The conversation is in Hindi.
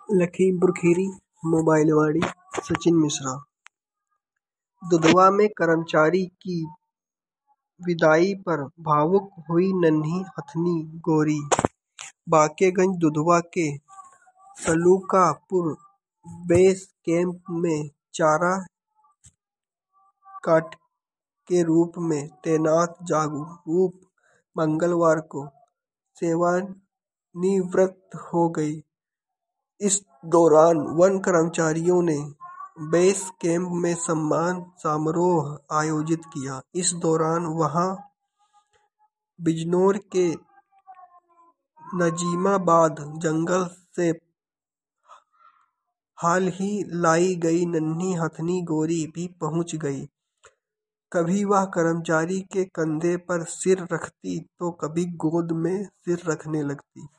लखीमपुर खीरी, मोबाइलवाड़ी, सचिन मिश्रा। दुधवा में कर्मचारी की विदाई पर भावुक हुई नन्ही हथनी गोरी। बांकेगंज दुधवा के सलूकापुर बेस कैंप में चारा काट के रूप में तैनात जागरूक मंगलवार को सेवानिवृत्त हो गई। इस दौरान वन कर्मचारियों ने बेस कैंप में सम्मान समारोह आयोजित किया। इस दौरान वहां बिजनौर के नजीमाबाद जंगल से हाल ही लाई गई नन्ही हथनी गोरी भी पहुंच गई। कभी वह कर्मचारी के कंधे पर सिर रखती तो कभी गोद में सिर रखने लगती।